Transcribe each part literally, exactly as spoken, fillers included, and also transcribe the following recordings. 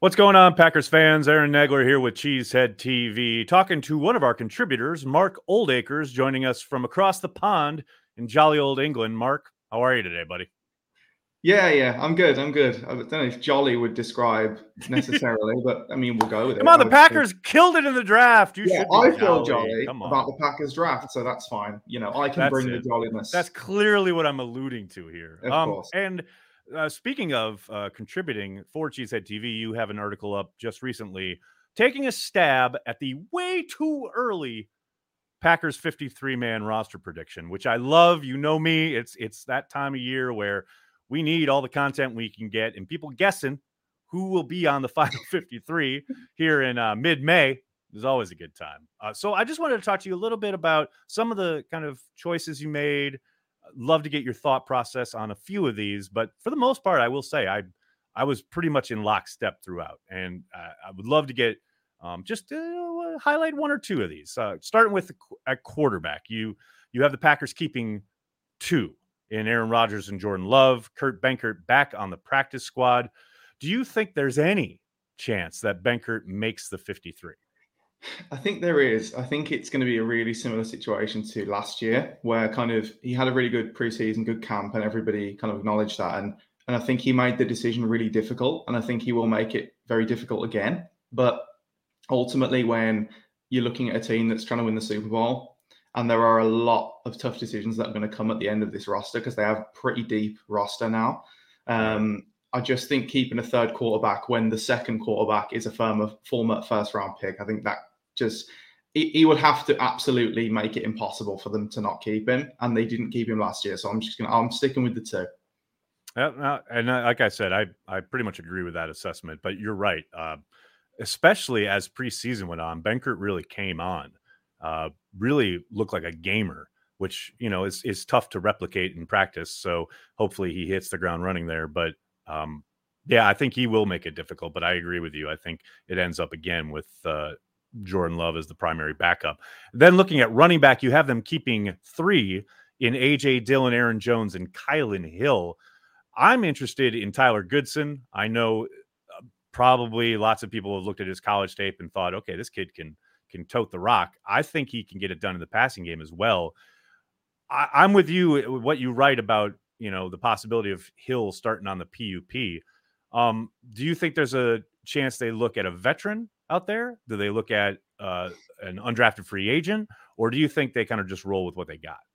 What's going on, Packers fans? Aaron Nagler here with Cheesehead T V, talking to one of our contributors, Mark Oldacres, joining us from across the pond in jolly old England. Mark, how are you today, buddy? Yeah, yeah, I'm good. I'm good. I don't know if jolly would describe necessarily, but I mean, we'll go with it. Come on, I the would say, Packers killed it in the draft. You yeah, should be I feel jolly. jolly Come about on. the Packers draft, so that's fine. You know, I can That's bring the it. That's jolliness, clearly what I'm alluding to here. of Um, course. and uh, speaking of uh, contributing for Cheesehead T V, you have an article up just recently taking a stab at the way too early Packers fifty-three man roster prediction, which I love. You know me. It's it's that time of year where we need all the content we can get and people guessing who will be on the final fifty-three here in uh, mid-May is always a good time. Uh, so I just wanted to talk to you a little bit about some of the kind of choices you made. Love to get your thought process on a few of these, but for the most part, I will say I I was pretty much in lockstep throughout, and uh, I would love to get um, just uh, highlight one or two of these. Uh, starting with at quarterback, you you have the Packers keeping two in Aaron Rodgers and Jordan Love. Kurt Benkert back on the practice squad. Do you think there's any chance that Benkert makes the fifty-three? I think there is. I think it's going to be a really similar situation to last year, where kind of he had a really good preseason, good camp, and everybody kind of acknowledged that. And and I think he made the decision really difficult, and I think he will make it very difficult again. But ultimately, when you're looking at a team that's trying to win the Super Bowl, and there are a lot of tough decisions that are going to come at the end of this roster because they have a pretty deep roster now. Um, I just think keeping a third quarterback when the second quarterback is a former, former first round pick, I think that just he, he would have to absolutely make it impossible for them to not keep him, and they didn't keep him last year. So I'm just gonna I'm sticking with the two. Yeah, and uh, like I said, I I pretty much agree with that assessment. But you're right. Uh, especially as preseason went on, Benkert really came on, uh, really looked like a gamer, which, you know, is, is tough to replicate in practice. So hopefully he hits the ground running there. But um, yeah, I think he will make it difficult, but I agree with you. I think it ends up again with uh, Jordan Love as the primary backup. Then looking at running back, you have them keeping three in A J Dillon, Aaron Jones, and Kylan Hill. I'm interested in Tyler Goodson. I know probably lots of people have looked at his college tape and thought, okay, this kid can can tote the rock. I think he can get it done in the passing game as well. I, I'm with you. What you write about, you know, the possibility of Hill starting on the P U P. Um, do you think there's a chance they look at a veteran out there? Do they look at uh, an undrafted free agent, or do you think they kind of just roll with what they got?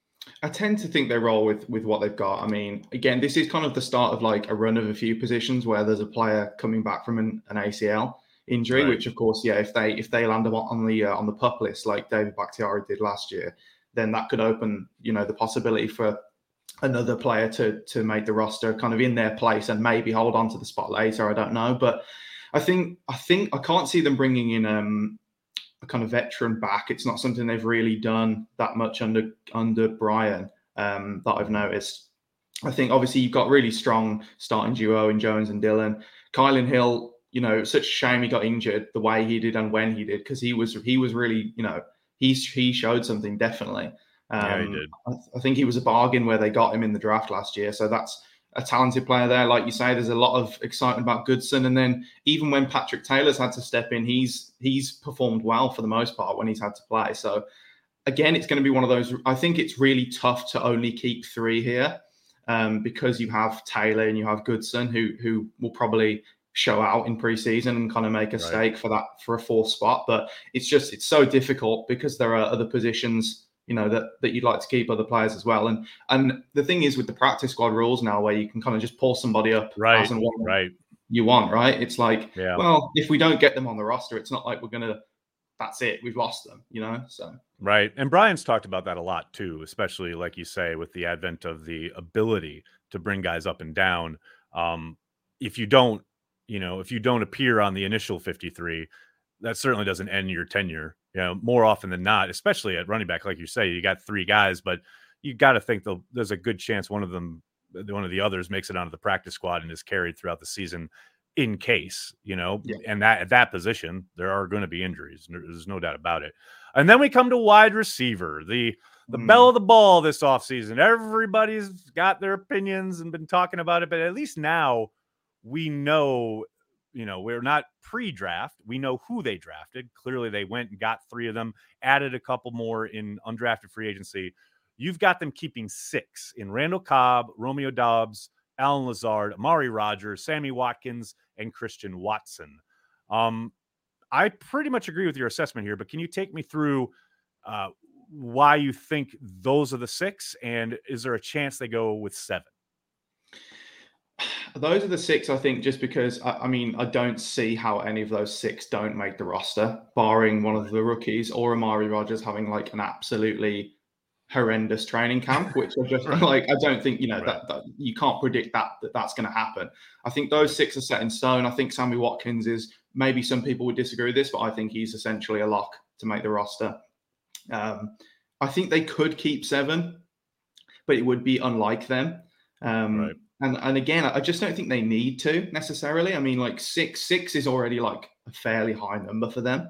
I tend to think they roll with with what they've got. I mean, again, this is kind of the start of like a run of a few positions where there's a player coming back from an, an A C L injury, Right. which of course, yeah, if they if they land on the uh, on the pup list like David Bakhtiari did last year, then that could open, you know, the possibility for another player to to make the roster kind of in their place and maybe hold on to the spot later. I don't know, but I think I think I can't see them bringing in um a kind of veteran back. It's not something they've really done that much under under Brian um, that I've noticed. I think obviously you've got really strong starting duo in Jones and Dillon. Kylan Hill, you know, such a shame he got injured the way he did and when he did, because he was he was really, you know, he's he showed something definitely. Um, Yeah, he did. I, I think he was a bargain where they got him in the draft last year. So that's a talented player there. Like you say, there's a lot of excitement about Goodson. And then even when Patrick Taylor's had to step in, he's he's performed well for the most part when he's had to play. So again, it's going to be one of those. I think it's really tough to only keep three here um, because you have Taylor and you have Goodson, who who will probably show out in preseason and kind of make a Right. stake for that for a fourth spot. But it's just it's so difficult because there are other positions, you know, that that you'd like to keep other players as well. And and the thing is with the practice squad rules now, where you can kind of just pull somebody up Right. as and when Right. you want, right? It's like, Yeah. well, if we don't get them on the roster, it's not like we're gonna. That's it. We've lost them, you know. So Right. And Brian's talked about that a lot too, especially like you say, with the advent of the ability to bring guys up and down. Um, if you don't, you know, if you don't appear on the initial fifty-three, that certainly doesn't end your tenure. You know, more often than not, especially at running back, like you say, you got three guys, but you got to think there's a good chance one of them, one of the others, makes it onto the practice squad and is carried throughout the season, in case, you know, yeah. and that at that position, there are going to be injuries. There's no doubt about it. And then we come to wide receiver, the the Mm. bell of the ball this offseason. Everybody's got their opinions and been talking about it, but at least now we know you know, we're not pre-draft. We know who they drafted. Clearly, they went and got three of them, added a couple more in undrafted free agency. You've got them keeping six in Randall Cobb, Romeo Doubs, Alan Lazard, Amari Rogers, Sammy Watkins, and Christian Watson. Um, I pretty much agree with your assessment here, but can you take me through uh, why you think those are the six, and is there a chance they go with seven? Those are the six, I think, just because, I, I mean, I don't see how any of those six don't make the roster, barring one of the rookies or Amari Rogers having like an absolutely horrendous training camp, which I just right. like, I don't think, you know, right. that, that you can't predict that, that that's going to happen. I think those six are set in stone. I think Sammy Watkins is, maybe some people would disagree with this, but I think he's essentially a lock to make the roster. Um, I think they could keep seven, but it would be unlike them. Um, right. And and again, I just don't think they need to necessarily. I mean, like six, six is already like a fairly high number for them.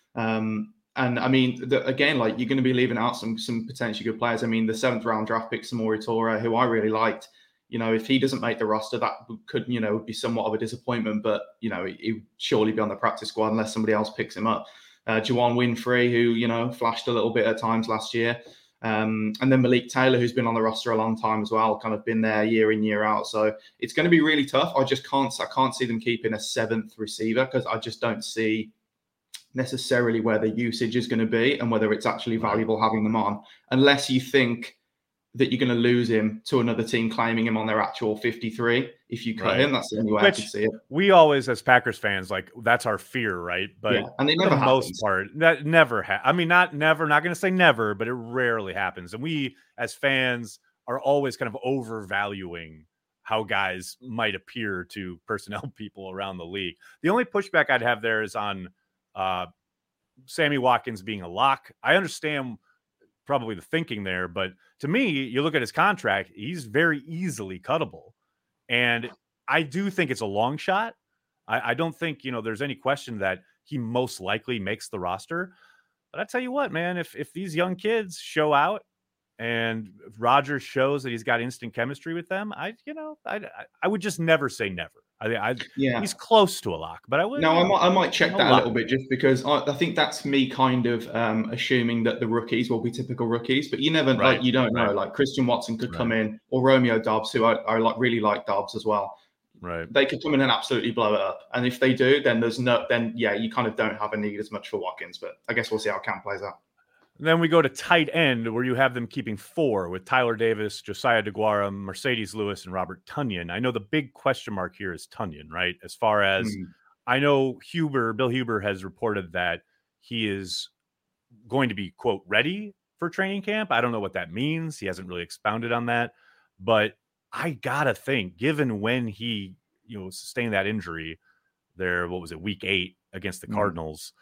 Um, and I mean, the, again, like you're going to be leaving out some some potentially good players. I mean, the seventh round draft pick, Samori Torre, who I really liked. You know, if he doesn't make the roster, that could, you know, be somewhat of a disappointment. But you know, he would surely be on the practice squad unless somebody else picks him up. Uh, Juwan Winfrey, who you know flashed a little bit at times last year. Um, and then Malik Taylor, who's been on the roster a long time as well, kind of been there year in, year out. So it's going to be really tough. I just can't, I can't see them keeping a seventh receiver because I just don't see necessarily where the usage is going to be and whether it's actually valuable having them on, unless you think that you're going to lose him to another team claiming him on their actual fifty-three. If you cut right. him, that's the only way Which I can see it. We always, as Packers fans, like that's our fear, right? But yeah, and they for never the happens. most part, that never ha- I mean, not never, not going to say never, but it rarely happens. And we, as fans, are always kind of overvaluing how guys might appear to personnel people around the league. The only pushback I'd have there is on uh, Sammy Watkins being a lock. I understand probably the thinking there, but to me, you look at his contract, he's very easily cuttable. And I do think it's a long shot. I, I don't think, you know, there's any question that he most likely makes the roster. But I tell you what, man, if if these young kids show out and Rodgers shows that he's got instant chemistry with them, I, you know, I I would just never say never. I, I yeah, he's close to a lock, but I would. No, I might, I might check that a little bit just because I, I think that's me kind of um, assuming that the rookies will be typical rookies, but you never right. like you don't know. Right. Like Christian Watson could right. come in, or Romeo Doubs, who I, I like really like Doubs as well. Right, they could come in and absolutely blow it up, and if they do, then there's no, then yeah, you kind of don't have a need as much for Watkins. But I guess we'll see how camp plays out. And then we go to tight end, where you have them keeping four with Tyler Davis, Josiah DeGuara, Mercedes Lewis, and Robert Tonyan. I know the big question mark here is Tonyan, right? As far as mm. I know, Huber, Bill Huber has reported that he is going to be, quote, ready for training camp. I don't know what that means. He hasn't really expounded on that. But I got to think, given when he, you know, sustained that injury there, what was it, week eight against the mm. Cardinals,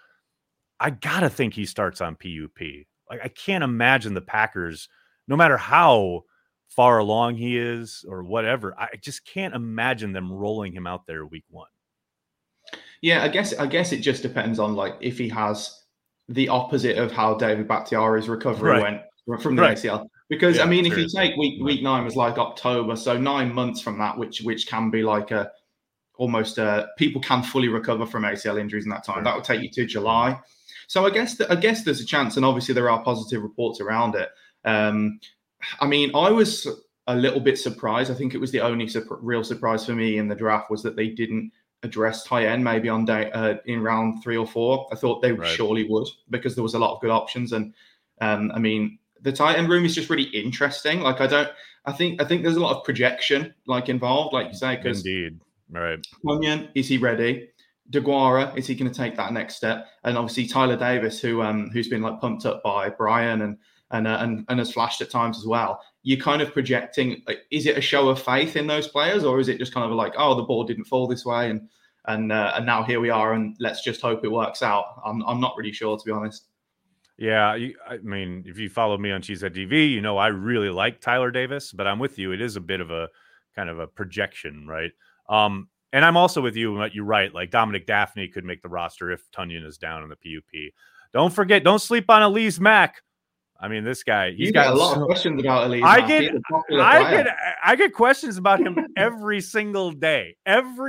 I got to think he starts on P U P. Like, I can't imagine the Packers, no matter how far along he is or whatever, I just can't imagine them rolling him out there week one. Yeah, I guess I guess it just depends on, like, if he has the opposite of how David Bakhtiari's recovery right. went from the right. A C L. Because, yeah, I mean, if you take week right. week nine was like October, so nine months from that, which which can be like a almost a, people can fully recover from A C L injuries in that time. Right. That would take you to July. So I guess that I guess there's a chance, and obviously there are positive reports around it. Um, I mean, I was a little bit surprised. I think it was the only su- real surprise for me in the draft was that they didn't address tight end maybe on day uh, in round three or four. I thought they right. surely would, because there was a lot of good options. And um, I mean, the tight end room is just really interesting. Like I don't, I think I think there's a lot of projection like involved, like you say, because indeed, right? Tonyan, is he ready? DeGuara, is he going to take that next step? And obviously Tyler Davis, who um who's been like pumped up by Brian and and uh, and, and has flashed at times as well. You're kind of projecting, like, is it a show of faith in those players, or is it just kind of like, oh, the ball didn't fall this way, and and uh, and now here we are, and let's just hope it works out? I'm I'm not really sure, to be honest. Yeah, you, I mean, if you follow me on Cheesehead T V, you know I really like Tyler Davis, but I'm with you. It is a bit of a kind of a projection, right? Um. And I'm also with you. You're right. Like Dominic Daphne could make the roster if Tonyan is down in the P U P. Don't forget, don't sleep on Elise Mack. I mean, this guy, he's you got a lot so, of questions about Elise I Mack. get, I get, I get questions about him every single day, every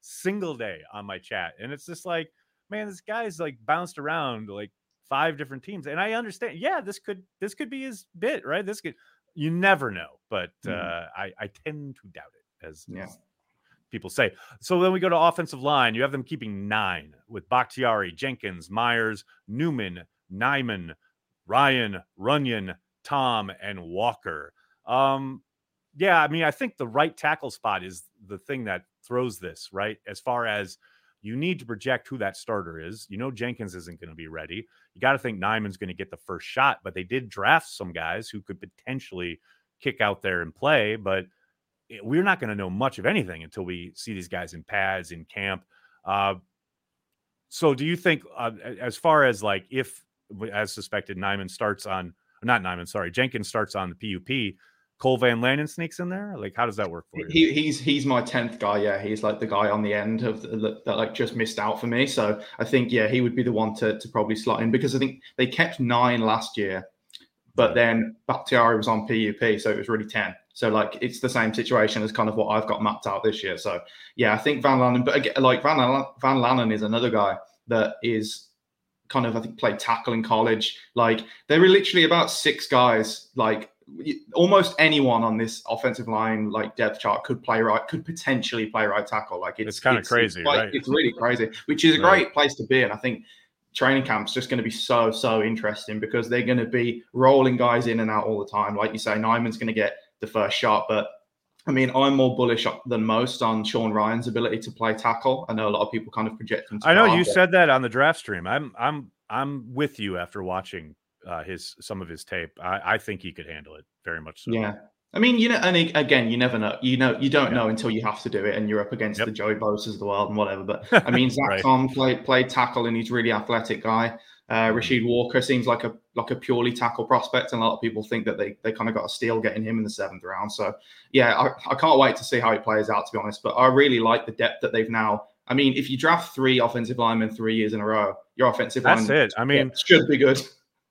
single day on my chat. And it's just like, man, this guy's like bounced around like five different teams. And I understand, yeah, this could this could be his bit, right? This could, you never know. But uh, mm. I, I tend to doubt it, as, yeah. as people say. So then we go to offensive line. You have them keeping nine with Bakhtiari, Jenkins, Myers, Newman, Nyman, Ryan, Runyon, Tom, and Walker. Um, yeah, I mean, I think the right tackle spot is the thing that throws this, right? As far as you need to project who that starter is. You know, Jenkins isn't going to be ready. You got to think Nyman's going to get the first shot, but they did draft some guys who could potentially kick out there and play, but we're not going to know much of anything until we see these guys in pads, in camp. Uh, so do you think, uh, as far as like, if, as suspected, Nyman starts on, not Nyman, sorry, Jenkins starts on the P U P, Cole Van Lanen sneaks in there? Like, how does that work for you? He, he's he's my tenth guy. Yeah, he's like the guy on the end of the, that like just missed out for me. So I think, yeah, he would be the one to, to probably slot in, because I think they kept nine last year, but then Bakhtiari was on P U P, so it was really ten. So like it's the same situation as kind of what I've got mapped out this year. So yeah, I think Van Lanen, but again, like Van Lanen, Van Lanen is another guy that is kind of, I think, played tackle in college. Like there were literally about six guys, like almost anyone on this offensive line, like depth chart, could play right, could potentially play right tackle. Like it's, it's kind of crazy, it's, like, right? It's really crazy, which is a right. great place to be. And I think training camp's just going to be so, so interesting, because they're going to be rolling guys in and out all the time. Like you say, Nyman's going to get the first shot, but I mean, I'm more bullish than most on Sean Ryan's ability to play tackle. I know a lot of people kind of project him to I know guard, you but... said that on the draft stream. I'm I'm I'm with you after watching uh, his some of his tape. I, I think he could handle it very much so. Yeah. I mean, you know, and again, you never know. You know, you don't yeah. know until you have to do it, and you're up against yep. the Joey Bosa's of the world and whatever. But I mean, Zach right. Tom played played tackle, and he's a really athletic guy. Uh, Rasheed Walker seems like a like a purely tackle prospect, and a lot of people think that they they kind of got a steal getting him in the seventh round. So yeah, I, I can't wait to see how he plays out, to be honest. But I really like the depth that they've now. I mean, if you draft three offensive linemen three years in a row, your offensive line that's it. I mean, should be good.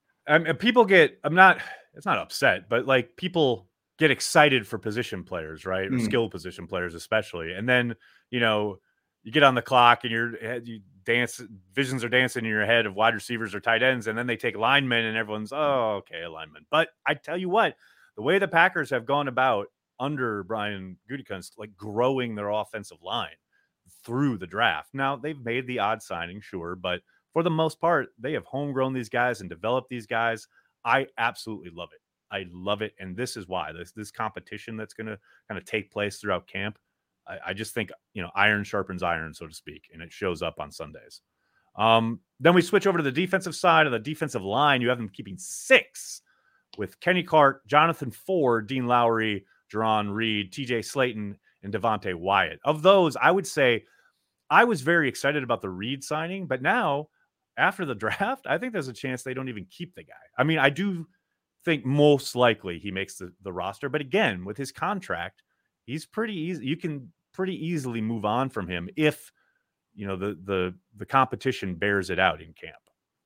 I mean, people get. I'm not. It's not upset, but like people get excited for position players, right? Or mm. skill position players, especially, and then you know you get on the clock and you're you dance visions are dancing in your head of wide receivers or tight ends, and then they take linemen and everyone's oh okay a lineman. But I tell you what, the way the Packers have gone about under Brian Gutekunst, like growing their offensive line through the draft. Now they've made the odd signing, sure, but for the most part, they have homegrown these guys and developed these guys. I absolutely love it. I love it. And this is why this, this competition that's going to kind of take place throughout camp. I, I just think, you know, iron sharpens iron, so to speak, and it shows up on Sundays. Um, then we switch over to the defensive side of the defensive line. You have them keeping six with Kenny Clark, Jonathan Ford, Dean Lowry, Jerron Reed, T J Slayton, and Devontae Wyatt. Of those, I would say I was very excited about the Reed signing, but now after the draft, I think there's a chance they don't even keep the guy. I mean, I do think most likely he makes the, the roster, but again, with his contract, he's pretty easy. You can pretty easily move on from him if, you know, the, the, the competition bears it out in camp.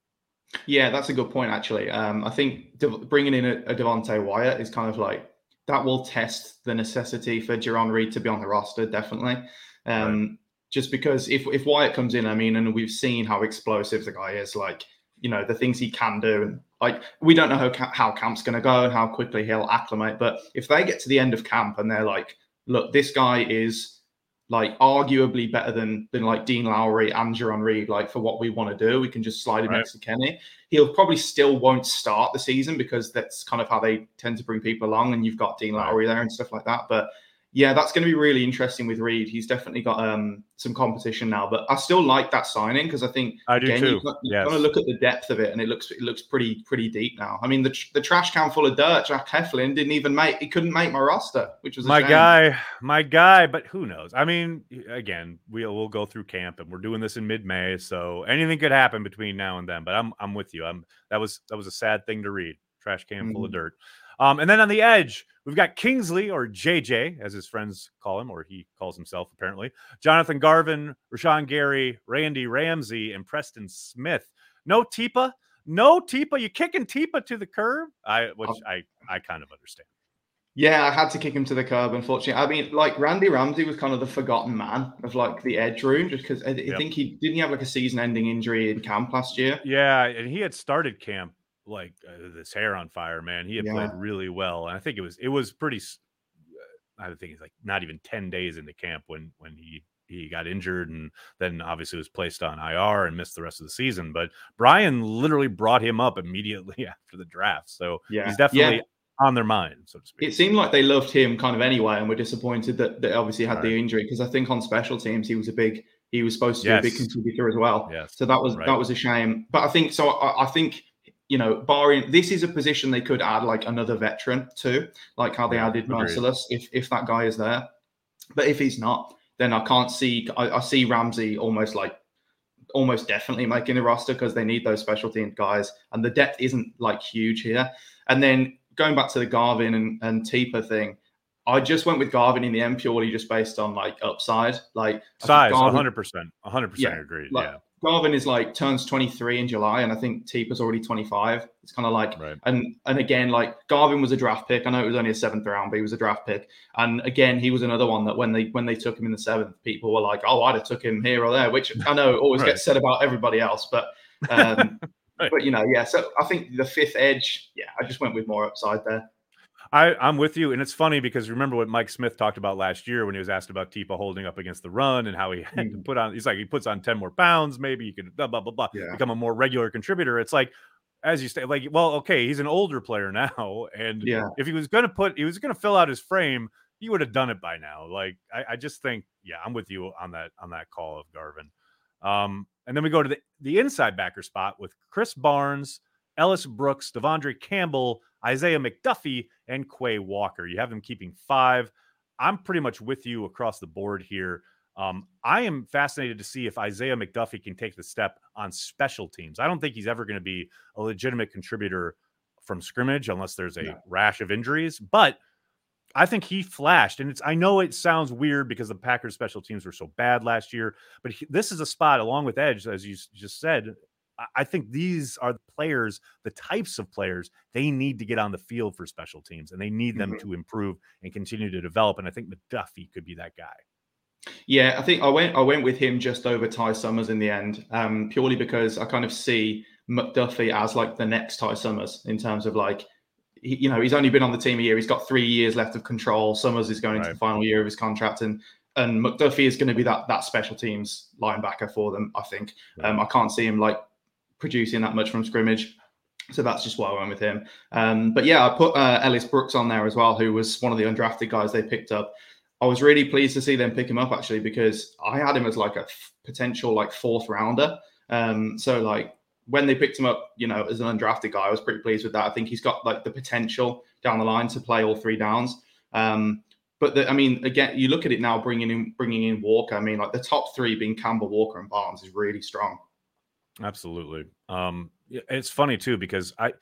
Yeah, that's a good point, actually. Um, I think De- bringing in a, a Devontae Wyatt is kind of like, that will test the necessity for Jerron Reed to be on the roster, definitely. Um, right. Just because if, if Wyatt comes in, I mean, and we've seen how explosive the guy is, like, you know, the things he can do. And like, we don't know how, how camp's going to go and how quickly he'll acclimate. But if they get to the end of camp and they're like, look, this guy is like arguably better than, than like Dean Lowry and Jerron Reed, like for what we want to do, we can just slide him right. next to Kenny. He'll probably still won't start the season because that's kind of how they tend to bring people along. And you've got Dean Lowry there and stuff like that. But yeah, that's going to be really interesting with Reed. He's definitely got um, some competition now, but I still like that signing because I think I do again, too. You've got, you've yes. got to look at the depth of it, and it looks it looks pretty pretty deep now. I mean, the the trash can full of dirt. Jack Heflin didn't even make he couldn't make my roster, which was a my shame. guy, my guy. But who knows? I mean, again, we'll we'll go through camp, and we're doing this in mid-May, so anything could happen between now and then. But I'm I'm with you. I'm that was that was a sad thing to read. Trash can mm-hmm. full of dirt. Um, and then on the edge, we've got Kingsley, or J J, as his friends call him, or he calls himself apparently. Jonathan Garvin, Rashawn Gary, Randy Ramsey, and Preston Smith. No Tipa, no Tipa. You kicking Tipa to the curb? I, which I, I kind of understand. Yeah, I had to kick him to the curb, unfortunately. I mean, like Randy Ramsey was kind of the forgotten man of like the edge room, just because I, I Yep. think he didn't he have like a season-ending injury in camp last year. Yeah, and he had started camp like uh, this hair on fire, man. He had Yeah, played really well, and I think it was it was pretty. s- I think it's like not even ten days into camp when when he he got injured, and then obviously was placed on I R and missed the rest of the season. But Brian literally brought him up immediately after the draft, so yeah, he's yeah. definitely on their mind, so to speak. It seemed like they loved him kind of anyway, and were disappointed that that obviously had Right. the injury, because I think on special teams he was a big he was supposed to be a big Yes. contributor as well. Yes. So that was Right. that was a shame. But I think so. I, I think you know, barring this is a position they could add like another veteran to, like how they Yeah. added Agreed. Merciless if if that guy is there. But if he's not, then I can't see. I, I see Ramsey almost like almost definitely making the roster, because they need those special team guys, and the depth isn't like huge here. And then going back to the Garvin and, and Teeper thing, I just went with Garvin in the end purely just based on like upside. Like I think Size, Garvin, one hundred percent. one hundred percent yeah, agreed. like Yeah. Garvin is like turns twenty-three in July, and I think Teeper's already twenty-five. It's kind of like, Right. and and again, like Garvin was a draft pick. I know it was only a seventh round, but he was a draft pick. And again, he was another one that when they when they took him in the seventh, people were like, "Oh, I'd have took him here or there," which I know always Right. gets said about everybody else, but um, Right. but you know, yeah. So I think the fifth edge, yeah, I just went with more upside there. I, I'm with you. And it's funny because remember what Mike Smith talked about last year when he was asked about Tipa holding up against the run and how he had to Mm, put on, he's like, he puts on ten more pounds, maybe you could blah, blah, blah, blah, yeah, become a more regular contributor. It's like, as you say, like, well, okay, he's an older player now. And yeah, if he was going to put, he was going to fill out his frame, he would have done it by now. Like, I, I just think, yeah, I'm with you on that, on that call of Garvin. Um, and then we go to the, the inside backer spot with Chris Barnes, Ellis Brooks, Devondre Campbell, Isaiah McDuffie, and Quay Walker. You have them keeping five. I'm pretty much with you across the board here. Um, I am fascinated to see if Isaiah McDuffie can take the step on special teams. I don't think he's ever going to be a legitimate contributor from scrimmage unless there's a no. rash of injuries, but I think he flashed. And it's, I know it sounds weird because the Packers special teams were so bad last year, but he, this is a spot along with Edge, as you just said. I think these are the players, the types of players they need to get on the field for special teams, and they need them Mm-hmm. to improve and continue to develop. And I think McDuffie could be that guy. Yeah, I think I went I went with him just over Ty Summers in the end, um, purely because I kind of see McDuffie as like the next Ty Summers in terms of like, he, you know, he's only been on the team a year. He's got three years left of control. Summers is going Right. into the final year of his contract, and and McDuffie is going to be that that special teams linebacker for them. I think. Um, I can't see him like producing that much from scrimmage. So that's just why I went with him. Um, but yeah, I put uh, Ellis Brooks on there as well, who was one of the undrafted guys they picked up. I was really pleased to see them pick him up, actually, because I had him as like a f- potential like fourth rounder. Um, so like when they picked him up, you know, as an undrafted guy, I was pretty pleased with that. I think he's got like the potential down the line to play all three downs. Um, but the, I mean, again, you look at it now, bringing in bringing in Walker. I mean, like the top three being Campbell, Walker, and Barnes is really strong. Absolutely. Um, it's funny too because I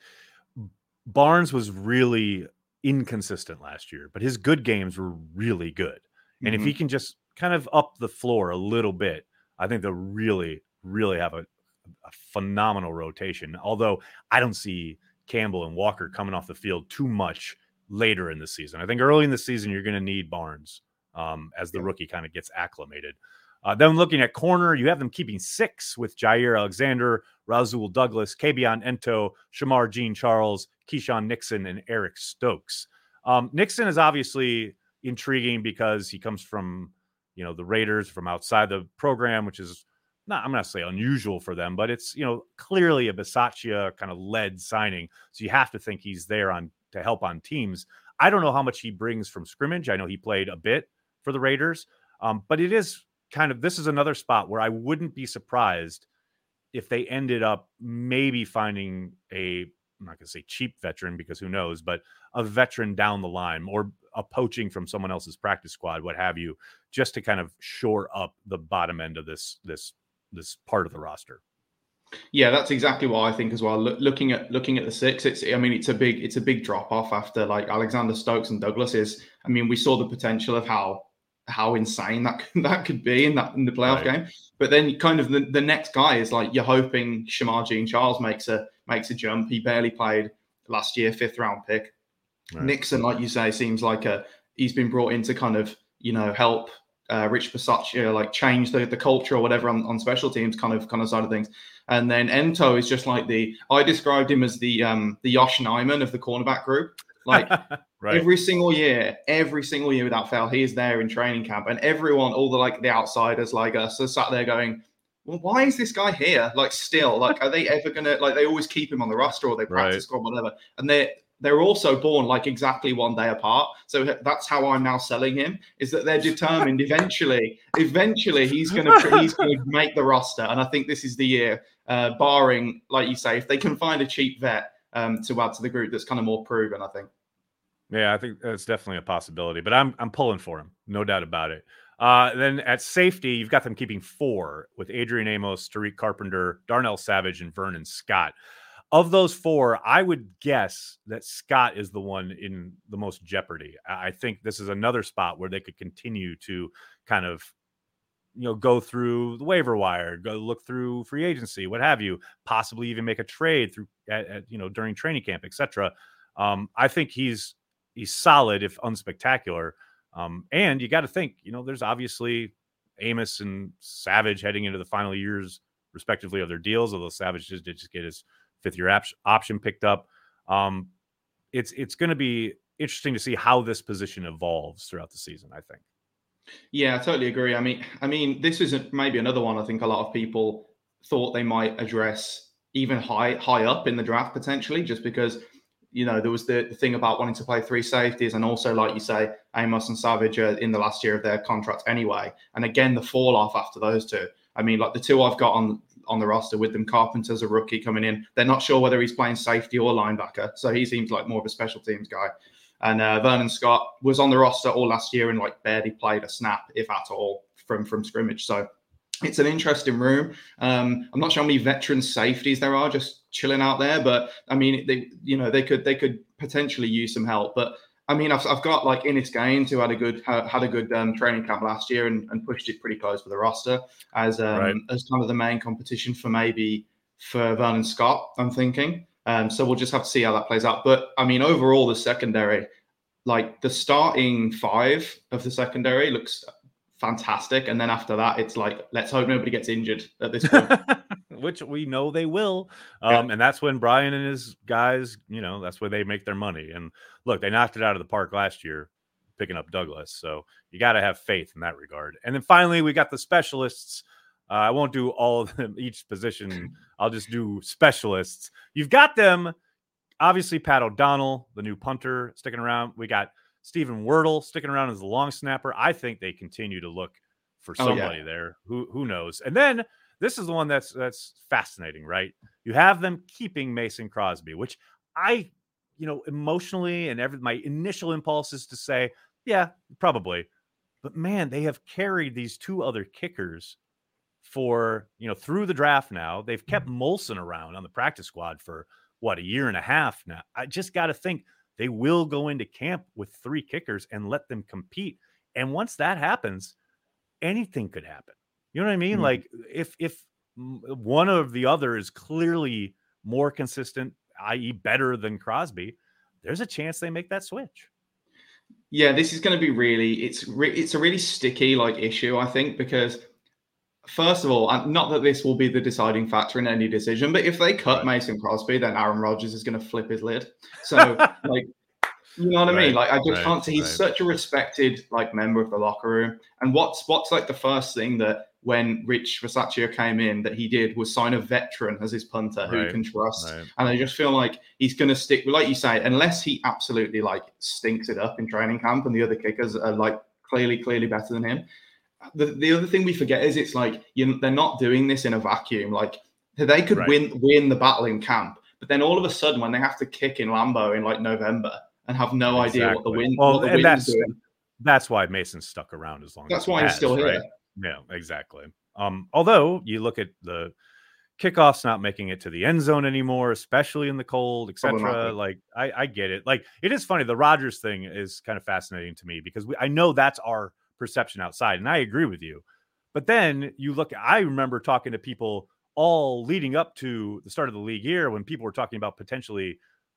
Barnes was really inconsistent last year, but his good games were really good. And Mm-hmm. if he can just kind of up the floor a little bit, I think they'll really, really have a, a phenomenal rotation. Although I don't see Campbell and Walker coming off the field too much later in the season. I think early in the season, you're going to need Barnes um, as the Yeah. rookie kind of gets acclimated. Uh, then looking at corner, you have them keeping six with Jair Alexander, Rasul Douglas, Kabion Ento, Shamar Jean Charles, Keyshawn Nixon, and Eric Stokes. Um, Nixon is obviously intriguing because he comes from, you know, the Raiders, from outside the program, which is not, I'm not say unusual for them, but it's, you know, clearly a Bisaccia kind of led signing. So you have to think he's there on to help on teams. I don't know how much he brings from scrimmage. I know he played a bit for the Raiders, um, but it is kind of, this is another spot where I wouldn't be surprised if they ended up maybe finding a, I'm not going to say cheap veteran because who knows, but a veteran down the line or a poaching from someone else's practice squad, what have you, just to kind of shore up the bottom end of this, this, this part of the roster. Yeah, that's exactly what I think as well. Look, looking at looking at the six, it's I mean it's a big it's a big drop off after like Alexander Stokes and Douglas is. I mean, we saw the potential of how how insane that that could be in that in the playoff Right. game. But then kind of the, the next guy is like you're hoping Shamar Jean Charles makes a makes a jump. He barely played last year, fifth round pick. Right. Nixon, like you say, seems like a he's been brought in to kind of, you know, help uh, Rich Bisaccia like change the, the culture or whatever on, on special teams kind of kind of side of things. And then Ento is just like the I described him as the um the Josh Nyman of the cornerback group. Like right. every single year, every single year without fail, he is there in training camp, and everyone, all the like the outsiders like us, are sat there going, well, why is this guy here? Like, still, like, are they ever gonna like? They always keep him on the roster, or they practice Right. squad, whatever. And they they're also born like exactly one day apart. So that's how I'm now selling him: is that they're determined eventually, eventually he's gonna he's gonna make the roster. And I think this is the year, uh, barring like you say, if they can find a cheap vet um, to add to the group that's kind of more proven. I think. Yeah, I think that's definitely a possibility, but I'm I'm pulling for him, no doubt about it. Uh, then at safety, you've got them keeping four with Adrian Amos, Tariq Carpenter, Darnell Savage, and Vernon Scott. Of those four, I would guess that Scott is the one in the most jeopardy. I think this is another spot where they could continue to kind of, you know, go through the waiver wire, go look through free agency, what have you, possibly even make a trade through, at, at, you know, during training camp, et cetera. Um, I think he's he's solid, if unspectacular. Um, and you got to think, you know, there's obviously Amos and Savage heading into the final years, respectively, of their deals, although Savage just did just get his fifth year op- option picked up. Um, it's it's going to be interesting to see how this position evolves throughout the season, I think. Yeah, I totally agree. I mean, I mean, this is maybe another one I think a lot of people thought they might address even high high up in the draft potentially, just because, you know, there was the, the thing about wanting to play three safeties, and also, like you say, Amos and Savage are in the last year of their contract anyway. And again, the fall off after those two. I mean, like the two I've got on on the roster with them, Carpenter's a rookie coming in. They're not sure whether he's playing safety or linebacker, so he seems like more of a special teams guy. And uh, Vernon Scott was on the roster all last year and like barely played a snap, if at all, from from scrimmage. So it's an interesting room. Um, I'm not sure how many veteran safeties there are just chilling out there, but I mean, they you know they could they could potentially use some help. But I mean, I've, I've got like Innis Gaines, who had a good had a good um, training camp last year and, and pushed it pretty close for the roster as um, right. as kind of the main competition for maybe for Vernon Scott, I'm thinking. Um, so we'll just have to see how that plays out. But I mean, overall, the secondary, like the starting five of the secondary looks fantastic. And then after that, it's like, let's hope nobody gets injured at this point. Which we know they will. Um, yeah. And that's when Brian and his guys, you know, that's where they make their money. And look, they knocked it out of the park last year, picking up Douglas. So you got to have faith in that regard. And then finally, we got the specialists. Uh, I won't do all of them, each position. I'll just do specialists. You've got them. Obviously, Pat O'Donnell, the new punter, sticking around. We got Stephen Wordle sticking around as the long snapper. I think they continue to look for somebody oh, yeah. there. Who who knows? And then this is the one that's that's fascinating, right? You have them keeping Mason Crosby, which I, you know, emotionally and every my initial impulse is to say, yeah, probably. But man, they have carried these two other kickers for, you know, through the draft now. They've kept Molson around on the practice squad for what, a year and a half now. I just got to think they will go into camp with three kickers and let them compete. And once that happens, anything could happen. You know what I mean? Mm-hmm. Like if if one of the other is clearly more consistent, that is better than Crosby, there's a chance they make that switch. Yeah, this is going to be really, it's re- it's a really sticky like issue, I think, because first of all, not that this will be the deciding factor in any decision, but if they cut right. Mason Crosby, then Aaron Rodgers is going to flip his lid. So, like, you know what I right. mean? Like, I just right. can't see. He's right. such a respected, like, member of the locker room. And what's what's like the first thing that when Rich Bisaccia came in that he did was sign a veteran as his punter who right. he can trust. Right. And I just feel like he's going to stick, like you say, unless he absolutely like stinks it up in training camp and the other kickers are like clearly, clearly better than him. The, the other thing we forget is it's like you, they're not doing this in a vacuum. Like they could right. win win the battle in camp, but then all of a sudden when they have to kick in Lambeau in like November and have no exactly. idea what the wind, well, what the and wind's that's, doing. That's why Mason's stuck around as long that's as he why has, he's still right? here. Yeah, exactly. Um, although you look at the kickoffs not making it to the end zone anymore, especially in the cold, et cetera. Like I, I get it. Like it is funny. The Rodgers thing is kind of fascinating to me because we, I know that's our perception outside, and I agree with you. But then you look, I remember talking to people all leading up to the start of the league year when people were talking about potentially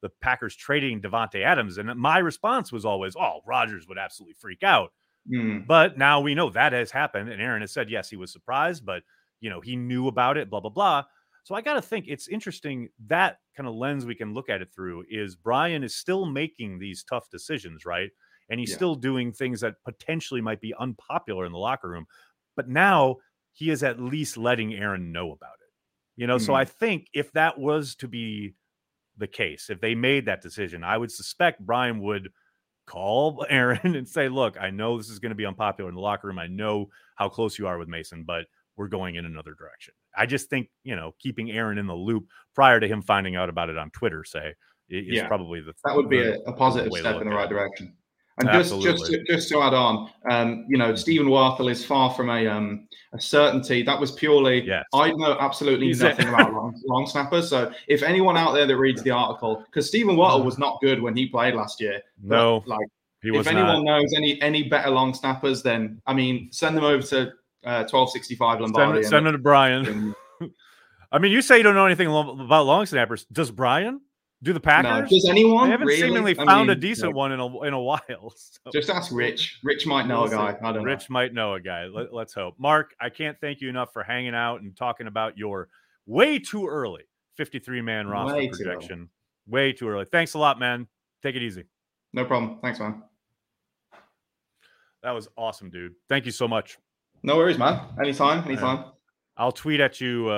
the Packers trading Davante Adams. And my response was always, oh, Rodgers would absolutely freak out. Mm. But now we know that has happened. And Aaron has said, yes, he was surprised, but, you know, he knew about it, blah, blah, blah. So I got to think it's interesting, that kind of lens we can look at it through is Brian is still making these tough decisions, right? And he's Yeah. still doing things that potentially might be unpopular in the locker room. But now he is at least letting Aaron know about it. You know, mm-hmm. So I think if that was to be the case, if they made that decision, I would suspect Brian would call Aaron and say, look, I know this is going to be unpopular in the locker room. I know how close you are with Mason, but we're going in another direction. I just think, you know, keeping Aaron in the loop prior to him finding out about it on Twitter, say, is yeah. probably the that would be the, a, a positive step in the right direction. And Absolutely. just just to, just to add on, um, you know, Stephen Werthel is far from a um, a certainty. That was purely, yes. I know absolutely He's nothing about long, long snappers. So if anyone out there that reads the article, because Stephen Werthel was not good when he played last year. No, like he was if anyone not. knows any any better long snappers, then I mean, send them over to uh, twelve sixty-five Lombardi. Send, send them to Brian. I mean, you say you don't know anything about long snappers. Does Brian? Do the Packers? No. Does anyone? They haven't really? seemingly I found mean, a decent like, one in a in a while. So. Just ask Rich. Rich might know we'll a guy. I don't Rich know. might know a guy. Let, let's hope. Mark, I can't thank you enough for hanging out and talking about your way too early fifty-three man roster way projection. Too way too early. Thanks a lot, man. Take it easy. No problem. Thanks, man. That was awesome, dude. Thank you so much. No worries, man. Anytime. Anytime. I'll tweet at you. Uh,